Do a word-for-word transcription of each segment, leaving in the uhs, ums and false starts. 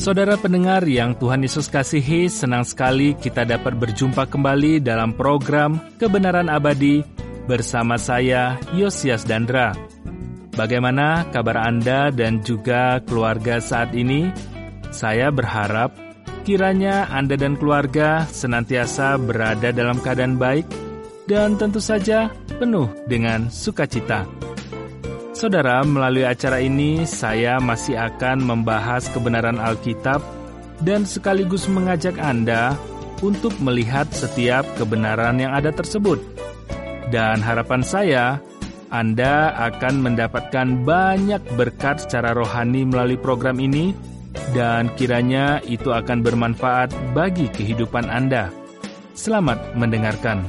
Saudara pendengar yang Tuhan Yesus kasihi, senang sekali kita dapat berjumpa kembali dalam program Kebenaran Abadi bersama saya, Yosias Dandra. Bagaimana kabar Anda dan juga keluarga saat ini? Saya berharap kiranya Anda dan keluarga senantiasa berada dalam keadaan baik dan tentu saja penuh dengan sukacita. Saudara, melalui acara ini saya masih akan membahas kebenaran Alkitab dan sekaligus mengajak Anda untuk melihat setiap kebenaran yang ada tersebut. Dan harapan saya, Anda akan mendapatkan banyak berkat secara rohani melalui program ini dan kiranya itu akan bermanfaat bagi kehidupan Anda. Selamat mendengarkan.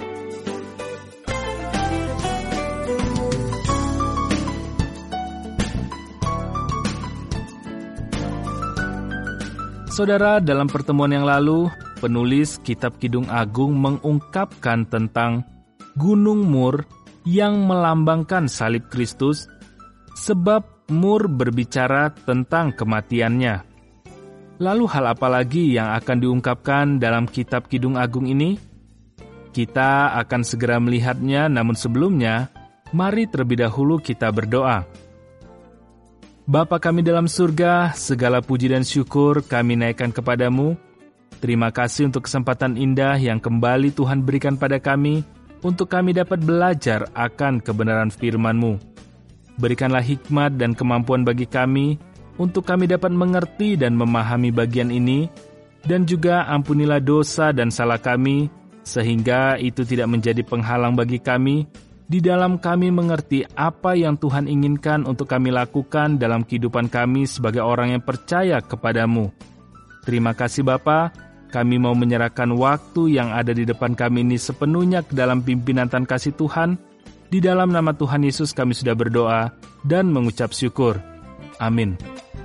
Saudara, dalam pertemuan yang lalu, penulis Kitab Kidung Agung mengungkapkan tentang Gunung Mur yang melambangkan salib Kristus, sebab Mur berbicara tentang kematiannya. Lalu hal apa lagi yang akan diungkapkan dalam Kitab Kidung Agung ini? Kita akan segera melihatnya, namun sebelumnya, mari terlebih dahulu kita berdoa. Bapa kami dalam surga, segala puji dan syukur kami naikkan kepadamu. Terima kasih untuk kesempatan indah yang kembali Tuhan berikan pada kami, untuk kami dapat belajar akan kebenaran firman-Mu. Berikanlah hikmat dan kemampuan bagi kami, untuk kami dapat mengerti dan memahami bagian ini, dan juga ampunilah dosa dan salah kami, sehingga itu tidak menjadi penghalang bagi kami, di dalam kami mengerti apa yang Tuhan inginkan untuk kami lakukan dalam kehidupan kami sebagai orang yang percaya kepadamu. Terima kasih Bapa, kami mau menyerahkan waktu yang ada di depan kami ini sepenuhnya ke dalam pimpinan dan kasih Tuhan. Di dalam nama Tuhan Yesus kami sudah berdoa dan mengucap syukur. Amin.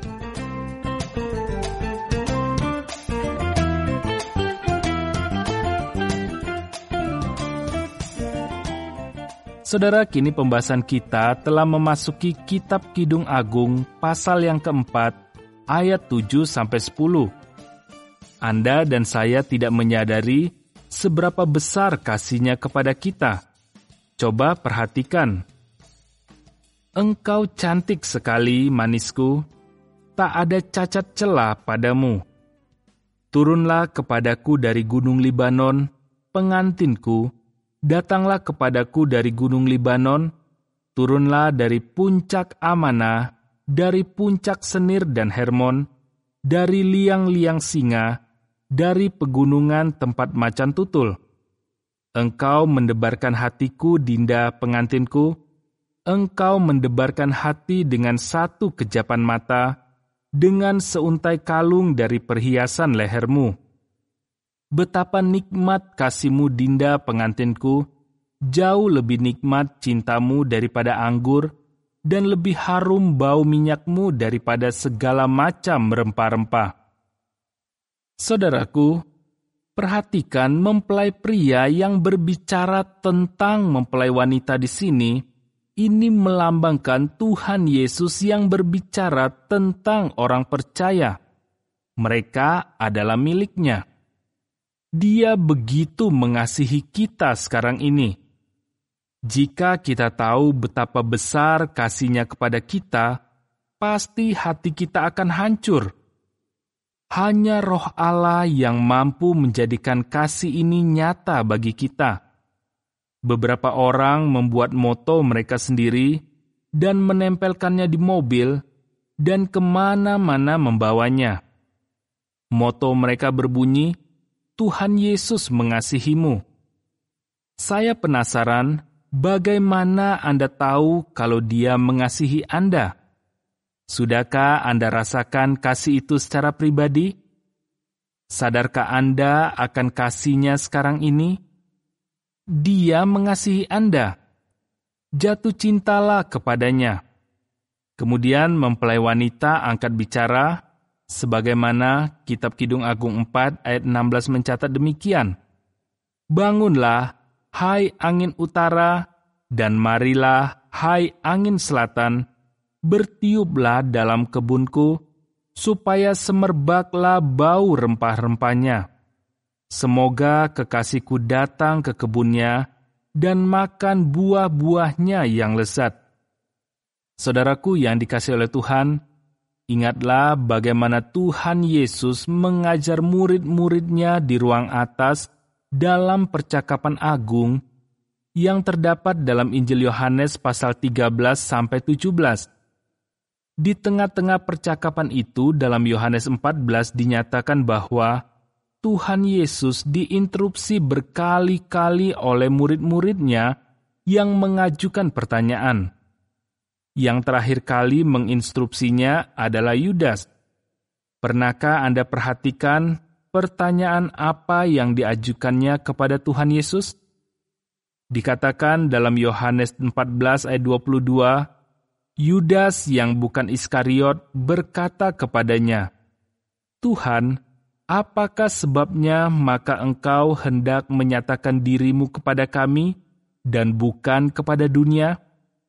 Saudara, kini pembahasan kita telah memasuki Kitab Kidung Agung pasal yang keempat, ayat tujuh sampai sepuluh. Anda dan saya tidak menyadari seberapa besar kasih-Nya kepada kita. Coba perhatikan. Engkau cantik sekali, manisku, tak ada cacat celah padamu. Turunlah kepadaku dari gunung Libanon, pengantinku, datanglah kepadaku dari gunung Libanon, turunlah dari puncak Amanah, dari puncak Senir dan Hermon, dari liang-liang singa, dari pegunungan tempat macan tutul. Engkau mendebarkan hatiku, Dinda pengantinku, engkau mendebarkan hati dengan satu kejapan mata, dengan seuntai kalung dari perhiasan lehermu. Betapa nikmat kasih-Mu, Dinda pengantinku, jauh lebih nikmat cintamu daripada anggur, dan lebih harum bau minyak-Mu daripada segala macam rempah-rempah. Saudaraku, perhatikan mempelai pria yang berbicara tentang mempelai wanita di sini, ini melambangkan Tuhan Yesus yang berbicara tentang orang percaya. Mereka adalah milik-Nya. Dia begitu mengasihi kita sekarang ini. Jika kita tahu betapa besar kasih-Nya kepada kita, pasti hati kita akan hancur. Hanya Roh Allah yang mampu menjadikan kasih ini nyata bagi kita. Beberapa orang membuat moto mereka sendiri dan menempelkannya di mobil dan kemana-mana membawanya. Moto mereka berbunyi, Tuhan Yesus mengasihimu. Saya penasaran bagaimana Anda tahu kalau Dia mengasihi Anda. Sudahkah Anda rasakan kasih itu secara pribadi? Sadarkah Anda akan kasih-Nya sekarang ini? Dia mengasihi Anda. Jatuh cintalah kepadanya. Kemudian mempelai wanita angkat bicara, sebagaimana Kitab Kidung Agung empat ayat enam belas mencatat demikian. Bangunlah, hai angin utara, dan marilah, hai angin selatan, bertiuplah dalam kebunku, supaya semerbaklah bau rempah-rempahnya. Semoga kekasihku datang ke kebunnya dan makan buah-buahnya yang lezat. Saudaraku yang dikasihi oleh Tuhan, ingatlah bagaimana Tuhan Yesus mengajar murid-muridnya di ruang atas dalam percakapan agung yang terdapat dalam Injil Yohanes pasal tiga belas sampai tujuh belas. Di tengah-tengah percakapan itu dalam Yohanes empat belas dinyatakan bahwa Tuhan Yesus diinterupsi berkali-kali oleh murid-muridnya yang mengajukan pertanyaan. Yang terakhir kali menginstruksinya adalah Yudas. Pernahkah Anda perhatikan pertanyaan apa yang diajukannya kepada Tuhan Yesus? Dikatakan dalam Yohanes empat belas ayat dua puluh dua, Yudas yang bukan Iskariot berkata kepadanya, "Tuhan, apakah sebabnya maka engkau hendak menyatakan dirimu kepada kami dan bukan kepada dunia?"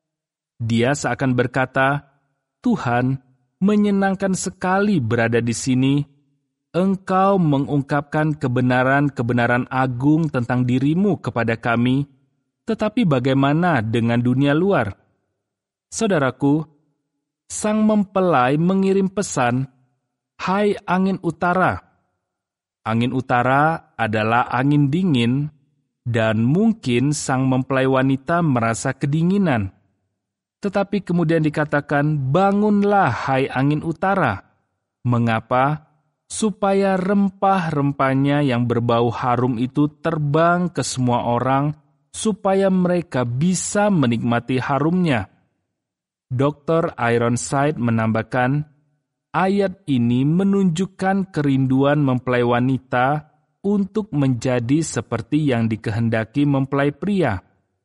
Dia seakan berkata, "Tuhan, menyenangkan sekali berada di sini. Engkau mengungkapkan kebenaran-kebenaran agung tentang dirimu kepada kami, tetapi bagaimana dengan dunia luar?" Saudaraku, sang mempelai mengirim pesan, "Hai angin utara." Angin utara adalah angin dingin, dan mungkin sang mempelai wanita merasa kedinginan. Tetapi kemudian dikatakan, "Bangunlah, hai angin utara." Mengapa? Supaya rempah-rempahnya yang berbau harum itu terbang ke semua orang, supaya mereka bisa menikmati harumnya. doktor Ironside menambahkan, ayat ini menunjukkan kerinduan mempelai wanita untuk menjadi seperti yang dikehendaki mempelai pria.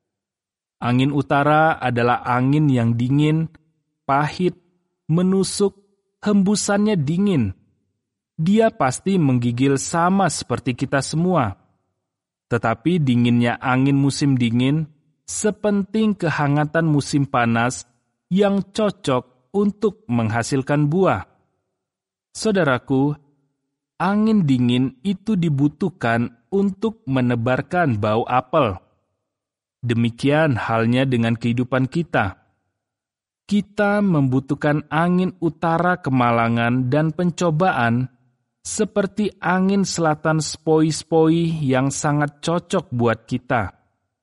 Angin utara adalah angin yang dingin, pahit, menusuk, hembusannya dingin. Dia pasti menggigil sama seperti kita semua. Tetapi dinginnya angin musim dingin sepenting kehangatan musim panas yang cocok untuk menghasilkan buah. Saudaraku, angin dingin itu dibutuhkan untuk menebarkan bau apel. Demikian halnya dengan kehidupan kita. Kita membutuhkan angin utara kemalangan dan pencobaan seperti angin selatan sepoi-sepoi yang sangat cocok buat kita.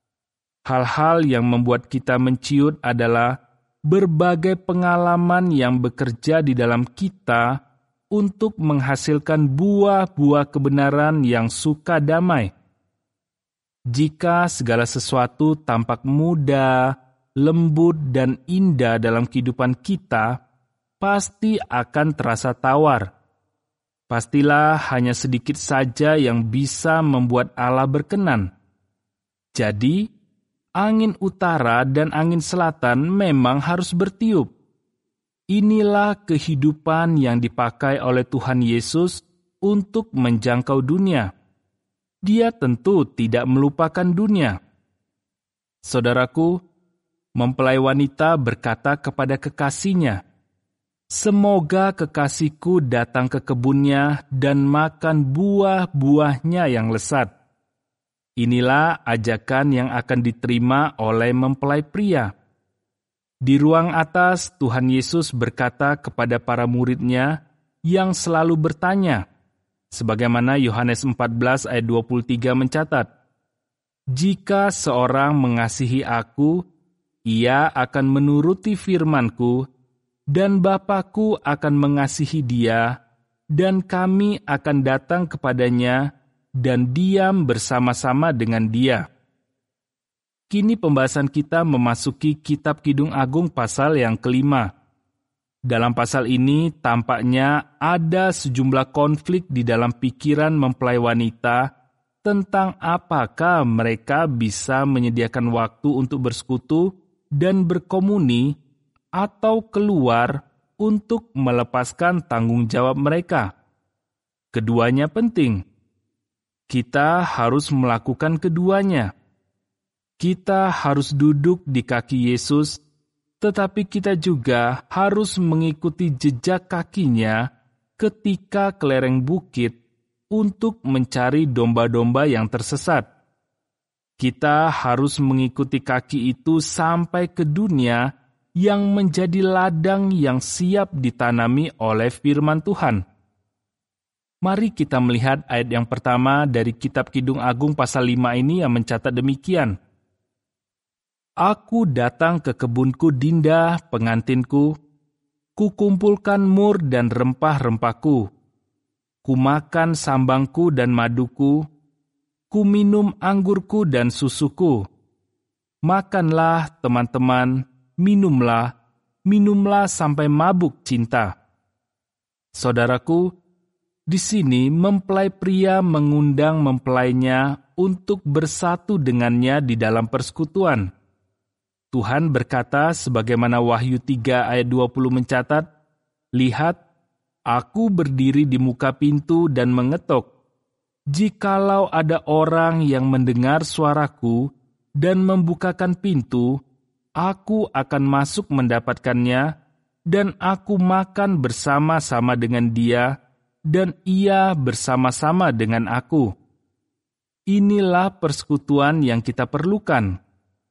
Hal-hal yang membuat kita menciut adalah berbagai pengalaman yang bekerja di dalam kita untuk menghasilkan buah-buah kebenaran yang suka damai. Jika segala sesuatu tampak mudah, lembut, dan indah dalam kehidupan kita, pasti akan terasa tawar. Pastilah hanya sedikit saja yang bisa membuat Allah berkenan. Jadi, angin utara dan angin selatan memang harus bertiup. Inilah kehidupan yang dipakai oleh Tuhan Yesus untuk menjangkau dunia. Dia tentu tidak melupakan dunia. Saudaraku, mempelai wanita berkata kepada kekasihnya, "Semoga kekasihku datang ke kebunnya dan makan buah-buahnya yang lezat." Inilah ajakan yang akan diterima oleh mempelai pria. Di ruang atas, Tuhan Yesus berkata kepada para muridnya yang selalu bertanya, sebagaimana Yohanes empat belas ayat dua puluh tiga mencatat, "Jika seorang mengasihi aku, ia akan menuruti firman-Ku, dan Bapa-Ku akan mengasihi dia, dan kami akan datang kepadanya dan diam bersama-sama dengan dia." Kini pembahasan kita memasuki Kitab Kidung Agung pasal yang kelima. Dalam pasal ini tampaknya ada sejumlah konflik di dalam pikiran mempelai wanita tentang apakah mereka bisa menyediakan waktu untuk bersekutu dan berkomuni atau keluar untuk melepaskan tanggung jawab mereka. Keduanya penting. Kita harus melakukan keduanya. Kita harus duduk di kaki Yesus, tetapi kita juga harus mengikuti jejak kakinya ketika ke lereng bukit untuk mencari domba-domba yang tersesat. Kita harus mengikuti kaki itu sampai ke dunia yang menjadi ladang yang siap ditanami oleh firman Tuhan. Mari kita melihat ayat yang pertama dari kitab Kidung Agung pasal lima ini yang mencatat demikian. Aku datang ke kebunku Dinda, pengantinku, kukumpulkan mur dan rempah-rempahku, kumakan sambangku dan maduku, kuminum anggurku dan susuku. Makanlah teman-teman, minumlah, minumlah sampai mabuk cinta. Saudaraku, di sini mempelai pria mengundang mempelainya untuk bersatu dengannya di dalam persekutuan. Tuhan berkata sebagaimana Wahyu tiga ayat dua puluh mencatat, lihat, aku berdiri di muka pintu dan mengetok. Jikalau ada orang yang mendengar suaraku dan membukakan pintu, aku akan masuk mendapatkannya, dan aku makan bersama-sama dengan dia, dan ia bersama-sama dengan aku. Inilah persekutuan yang kita perlukan.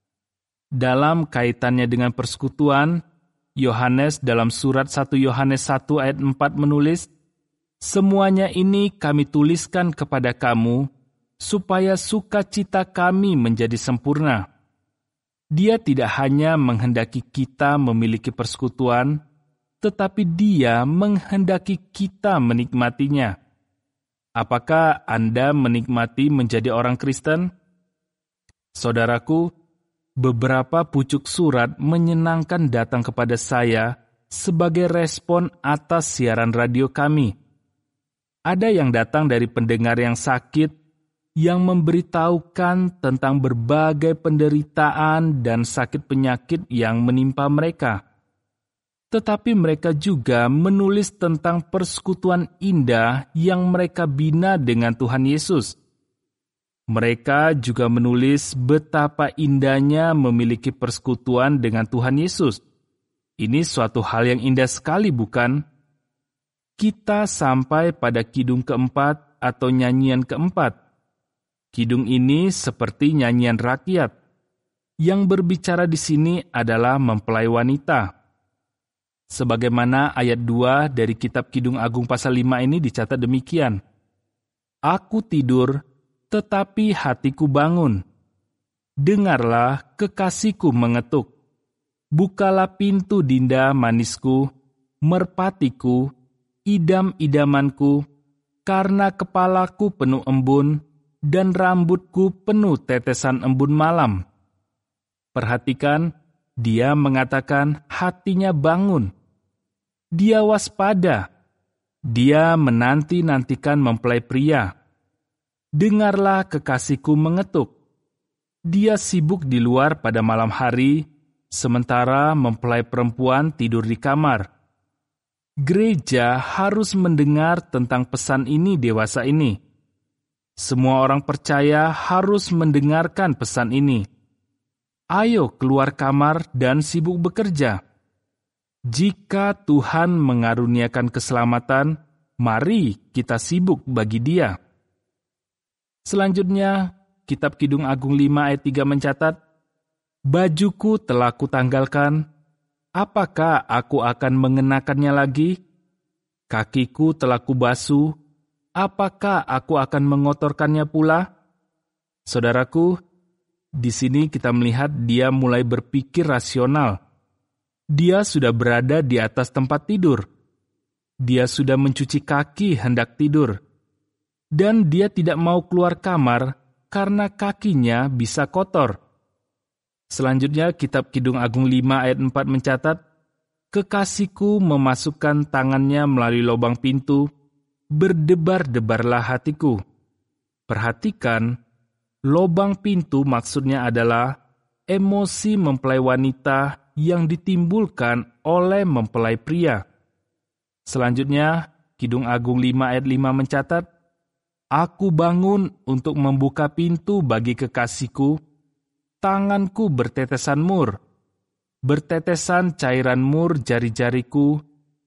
Dalam kaitannya dengan persekutuan, Yohanes dalam surat satu Yohanes satu ayat empat menulis, semuanya ini kami tuliskan kepada kamu, supaya sukacita kami menjadi sempurna. Dia tidak hanya menghendaki kita memiliki persekutuan, tetapi dia menghendaki kita menikmatinya. Apakah Anda menikmati menjadi orang Kristen? Saudaraku, beberapa pucuk surat menyenangkan datang kepada saya sebagai respon atas siaran radio kami. Ada yang datang dari pendengar yang sakit, yang memberitahukan tentang berbagai penderitaan dan sakit penyakit yang menimpa mereka. Tetapi mereka juga menulis tentang persekutuan indah yang mereka bina dengan Tuhan Yesus. Mereka juga menulis betapa indahnya memiliki persekutuan dengan Tuhan Yesus. Ini suatu hal yang indah sekali, bukan? Kita sampai pada kidung keempat atau nyanyian keempat. Kidung ini seperti nyanyian rakyat. Yang berbicara di sini adalah mempelai wanita. Sebagaimana ayat dua dari kitab Kidung Agung pasal lima ini dicatat demikian. Aku tidur, tetapi hatiku bangun. Dengarlah, kekasihku mengetuk. Bukalah pintu, Dinda manisku, merpatiku, idam-idamanku, karena kepalaku penuh embun, dan rambutku penuh tetesan embun malam. Perhatikan, dia mengatakan hatinya bangun. Dia waspada. Dia menanti-nantikan mempelai pria. Dengarlah, kekasihku mengetuk. Dia sibuk di luar pada malam hari, sementara mempelai perempuan tidur di kamar. Gereja harus mendengar tentang pesan ini dewasa ini. Semua orang percaya harus mendengarkan pesan ini. Ayo keluar kamar dan sibuk bekerja. Jika Tuhan mengaruniakan keselamatan, mari kita sibuk bagi Dia. Selanjutnya, kitab Kidung Agung lima ayat tiga mencatat, bajuku telah kutanggalkan, apakah aku akan mengenakannya lagi? Kakiku telah kubasuh, apakah aku akan mengotorkannya pula? Saudaraku, di sini kita melihat dia mulai berpikir rasional. Dia sudah berada di atas tempat tidur. Dia sudah mencuci kaki hendak tidur. Dan dia tidak mau keluar kamar karena kakinya bisa kotor. Selanjutnya, kitab Kidung Agung lima ayat empat mencatat, kekasihku memasukkan tangannya melalui lubang pintu, berdebar-debarlah hatiku. Perhatikan, lubang pintu maksudnya adalah emosi mempelai wanita yang ditimbulkan oleh mempelai pria. Selanjutnya, Kidung Agung lima ayat lima mencatat, aku bangun untuk membuka pintu bagi kekasihku, tanganku bertetesan mur, bertetesan cairan mur jari-jariku,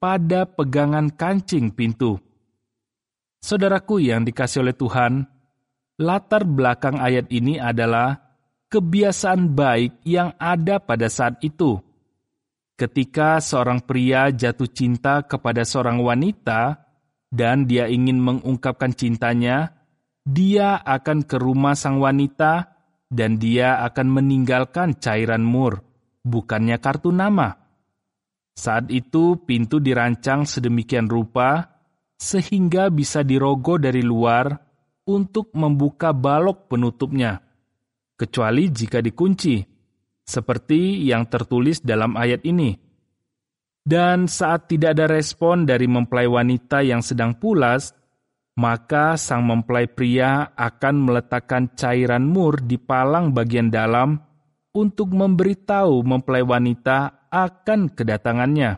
pada pegangan kancing pintu. Saudaraku yang dikasihi oleh Tuhan, latar belakang ayat ini adalah kebiasaan baik yang ada pada saat itu. Ketika seorang pria jatuh cinta kepada seorang wanita dan dia ingin mengungkapkan cintanya, dia akan ke rumah sang wanita dan dia akan meninggalkan cairan mur, bukannya kartu nama. Saat itu pintu dirancang sedemikian rupa sehingga bisa dirogoh dari luar untuk membuka balok penutupnya, kecuali jika dikunci, seperti yang tertulis dalam ayat ini. Dan saat tidak ada respon dari mempelai wanita yang sedang pulas, maka sang mempelai pria akan meletakkan cairan mur di palang bagian dalam untuk memberitahu mempelai wanita akan kedatangannya.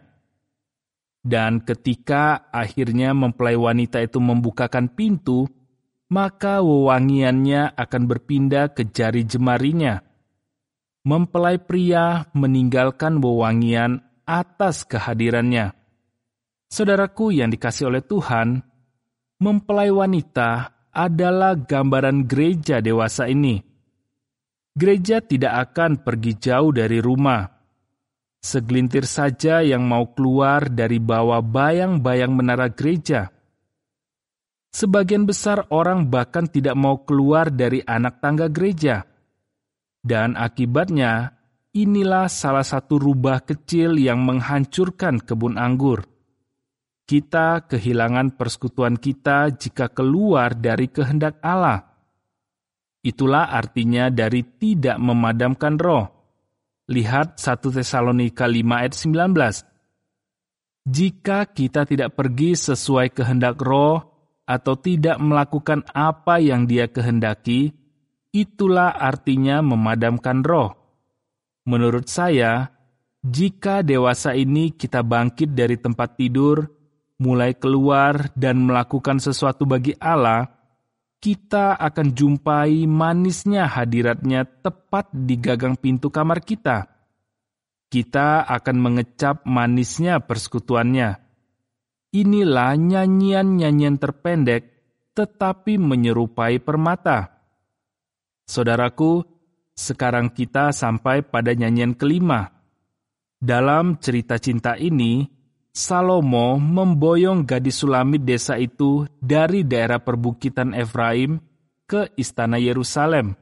Dan ketika akhirnya mempelai wanita itu membukakan pintu, maka wewangiannya akan berpindah ke jari jemarinya. Mempelai pria meninggalkan wewangian atas kehadirannya. Saudaraku yang dikasihi oleh Tuhan, mempelai wanita adalah gambaran gereja dewasa ini. Gereja tidak akan pergi jauh dari rumah. Segelintir saja yang mau keluar dari bawah bayang-bayang menara gereja. Sebagian besar orang bahkan tidak mau keluar dari anak tangga gereja. Dan akibatnya, inilah salah satu rubah kecil yang menghancurkan kebun anggur. Kita kehilangan persekutuan kita jika keluar dari kehendak Allah. Itulah artinya dari tidak memadamkan roh. Lihat satu Tesalonika lima ayat sembilan belas. Jika kita tidak pergi sesuai kehendak roh atau tidak melakukan apa yang Dia kehendaki, itulah artinya memadamkan roh. Menurut saya, jika dewasa ini kita bangkit dari tempat tidur, mulai keluar dan melakukan sesuatu bagi Allah, kita akan jumpai manisnya hadiratnya tepat di gagang pintu kamar kita. Kita akan mengecap manisnya persekutuannya. Inilah nyanyian-nyanyian terpendek, tetapi menyerupai permata. Saudaraku, sekarang kita sampai pada nyanyian kelima. Dalam cerita cinta ini, Salomo memboyong gadis Sulamit desa itu dari daerah perbukitan Efraim ke istana Yerusalem.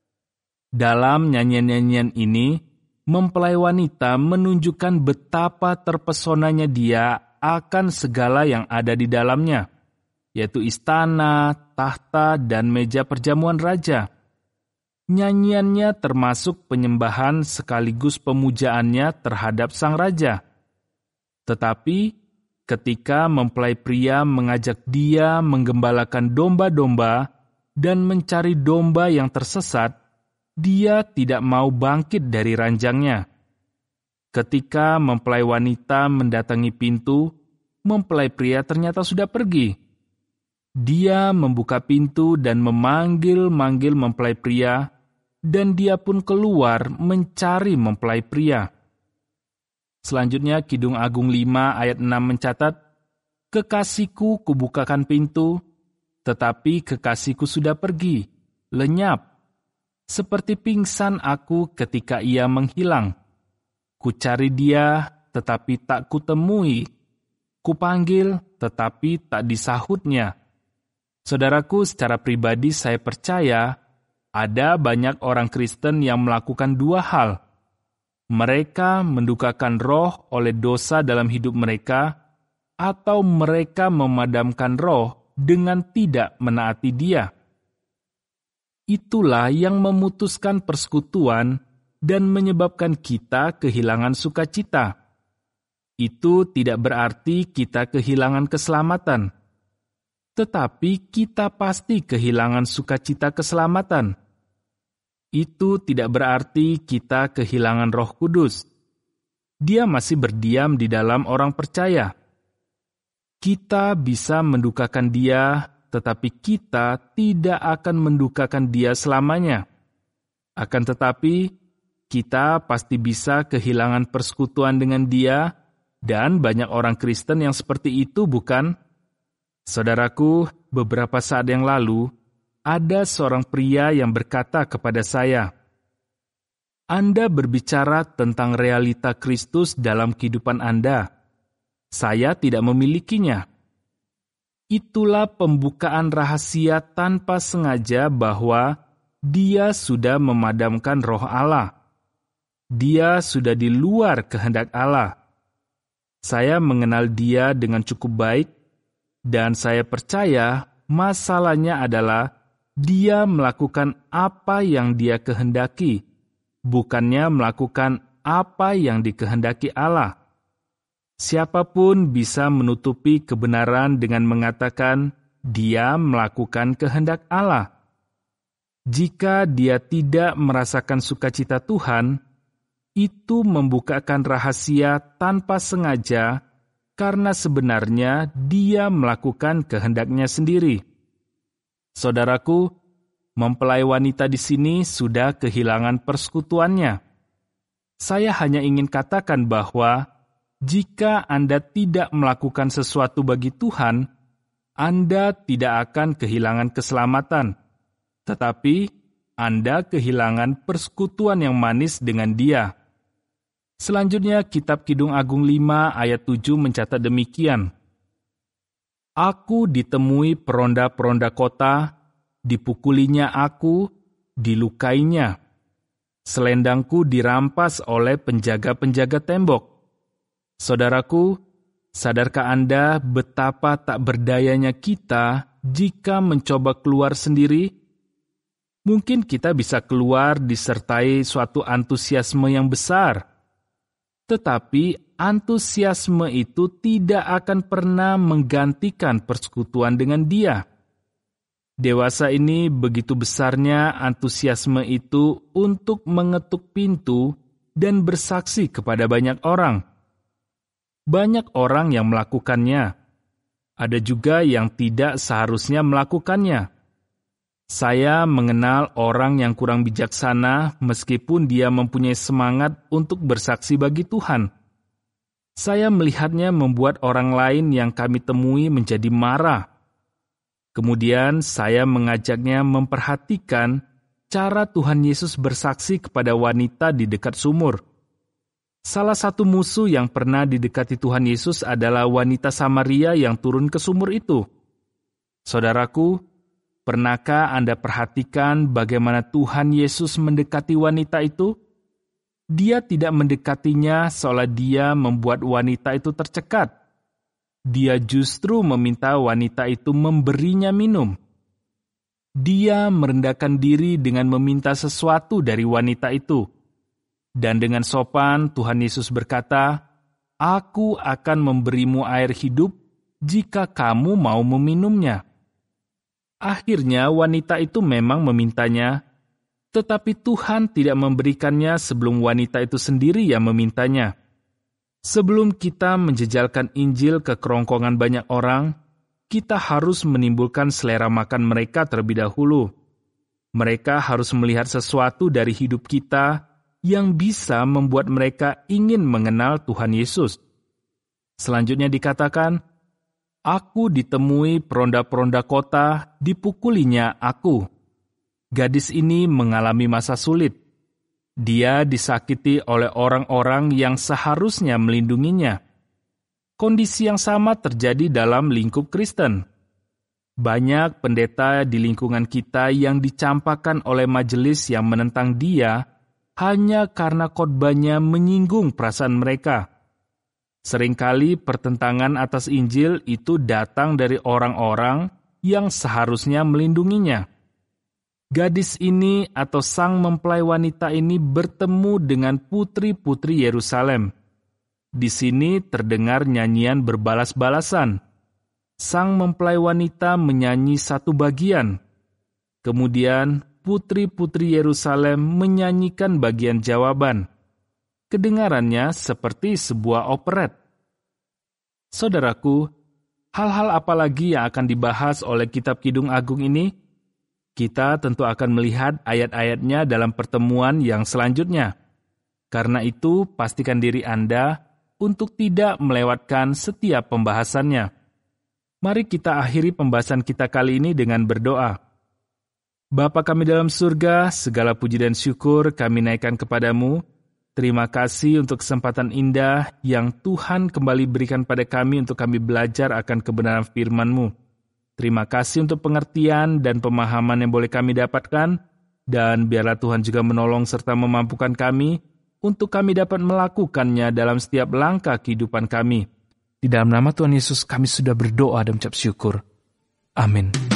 Dalam nyanyian-nyanyian ini, mempelai wanita menunjukkan betapa terpesonanya dia akan segala yang ada di dalamnya, yaitu istana, tahta, dan meja perjamuan raja. Nyanyiannya termasuk penyembahan sekaligus pemujaannya terhadap sang raja. Tetapi ketika mempelai pria mengajak dia menggembalakan domba-domba dan mencari domba yang tersesat, dia tidak mau bangkit dari ranjangnya. Ketika mempelai wanita mendatangi pintu, mempelai pria ternyata sudah pergi. Dia membuka pintu dan memanggil-manggil mempelai pria, dan dia pun keluar mencari mempelai pria. Selanjutnya Kidung Agung lima ayat enam mencatat, "Kekasihku kubukakan pintu, tetapi kekasihku sudah pergi, lenyap. Seperti pingsan aku ketika ia menghilang. Kucari dia, tetapi tak kutemui. Kupanggil, tetapi tak disahutnya." Saudaraku, secara pribadi saya percaya ada banyak orang Kristen yang melakukan dua hal. Mereka mendukakan roh oleh dosa dalam hidup mereka, atau mereka memadamkan roh dengan tidak menaati Dia. Itulah yang memutuskan persekutuan dan menyebabkan kita kehilangan sukacita. Itu tidak berarti kita kehilangan keselamatan, tetapi kita pasti kehilangan sukacita keselamatan. Itu tidak berarti kita kehilangan Roh Kudus. Dia masih berdiam di dalam orang percaya. Kita bisa mendukakan Dia, tetapi kita tidak akan mendukakan Dia selamanya. Akan tetapi, kita pasti bisa kehilangan persekutuan dengan Dia Dan banyak orang Kristen yang seperti itu, bukan? Saudaraku, beberapa saat yang lalu, ada seorang pria yang berkata kepada saya, "Anda berbicara tentang realita Kristus dalam kehidupan Anda. Saya tidak memilikinya." Itulah pembukaan rahasia tanpa sengaja bahwa dia sudah memadamkan roh Allah. Dia sudah di luar kehendak Allah. Saya mengenal dia dengan cukup baik, dan saya percaya masalahnya adalah dia melakukan apa yang dia kehendaki, bukannya melakukan apa yang dikehendaki Allah. Siapapun bisa menutupi kebenaran dengan mengatakan dia melakukan kehendak Allah. Jika dia tidak merasakan sukacita Tuhan, itu membukakan rahasia tanpa sengaja karena sebenarnya dia melakukan kehendaknya sendiri. Saudaraku, mempelai wanita di sini sudah kehilangan persekutuannya. Saya hanya ingin katakan bahwa jika Anda tidak melakukan sesuatu bagi Tuhan, Anda tidak akan kehilangan keselamatan, tetapi Anda kehilangan persekutuan yang manis dengan Dia. Selanjutnya, Kitab Kidung Agung lima ayat tujuh mencatat demikian. Aku ditemui peronda-peronda kota, dipukulinya aku, dilukainya. Selendangku dirampas oleh penjaga-penjaga tembok. Saudaraku, sadarkah Anda betapa tak berdayanya kita jika mencoba keluar sendiri? Mungkin kita bisa keluar disertai suatu antusiasme yang besar. Tetapi antusiasme itu tidak akan pernah menggantikan persekutuan dengan Dia. Dewasa ini begitu besarnya antusiasme itu untuk mengetuk pintu dan bersaksi kepada banyak orang. Banyak orang yang melakukannya. Ada juga yang tidak seharusnya melakukannya. Saya mengenal orang yang kurang bijaksana meskipun dia mempunyai semangat untuk bersaksi bagi Tuhan. Saya melihatnya membuat orang lain yang kami temui menjadi marah. Kemudian saya mengajaknya memperhatikan cara Tuhan Yesus bersaksi kepada wanita di dekat sumur. Salah satu musuh yang pernah didekati Tuhan Yesus adalah wanita Samaria yang turun ke sumur itu. Saudaraku, pernahkah Anda perhatikan bagaimana Tuhan Yesus mendekati wanita itu? Dia tidak mendekatinya seolah dia membuat wanita itu tercekat. Dia justru meminta wanita itu memberinya minum. Dia merendahkan diri dengan meminta sesuatu dari wanita itu. Dan dengan sopan Tuhan Yesus berkata, "Aku akan memberimu air hidup jika kamu mau meminumnya." Akhirnya wanita itu memang memintanya, tetapi Tuhan tidak memberikannya sebelum wanita itu sendiri yang memintanya. Sebelum kita menjejalkan Injil ke kerongkongan banyak orang, kita harus menimbulkan selera makan mereka terlebih dahulu. Mereka harus melihat sesuatu dari hidup kita yang bisa membuat mereka ingin mengenal Tuhan Yesus. Selanjutnya dikatakan, "Aku ditemui peronda-peronda kota, dipukulinya aku." Gadis ini mengalami masa sulit. Dia disakiti oleh orang-orang yang seharusnya melindunginya. Kondisi yang sama terjadi dalam lingkup Kristen. Banyak pendeta di lingkungan kita yang dicampakkan oleh majelis yang menentang dia hanya karena khotbahnya menyinggung perasaan mereka. Seringkali pertentangan atas Injil itu datang dari orang-orang yang seharusnya melindunginya. Gadis ini atau sang mempelai wanita ini bertemu dengan putri-putri Yerusalem. Di sini terdengar nyanyian berbalas-balasan. Sang mempelai wanita menyanyi satu bagian. Kemudian putri-putri Yerusalem menyanyikan bagian jawaban. Kedengarannya seperti sebuah operet. Saudaraku, hal-hal apa lagi yang akan dibahas oleh Kitab Kidung Agung ini? Kita tentu akan melihat ayat-ayatnya dalam pertemuan yang selanjutnya. Karena itu, pastikan diri Anda untuk tidak melewatkan setiap pembahasannya. Mari kita akhiri pembahasan kita kali ini dengan berdoa. Bapa kami dalam surga, segala puji dan syukur kami naikkan kepadamu. Terima kasih untuk kesempatan indah yang Tuhan kembali berikan pada kami untuk kami belajar akan kebenaran firman-Mu. Terima kasih untuk pengertian dan pemahaman yang boleh kami dapatkan, dan biarlah Tuhan juga menolong serta memampukan kami untuk kami dapat melakukannya dalam setiap langkah kehidupan kami. Di dalam nama Tuhan Yesus kami sudah berdoa dan mengucap syukur. Amin.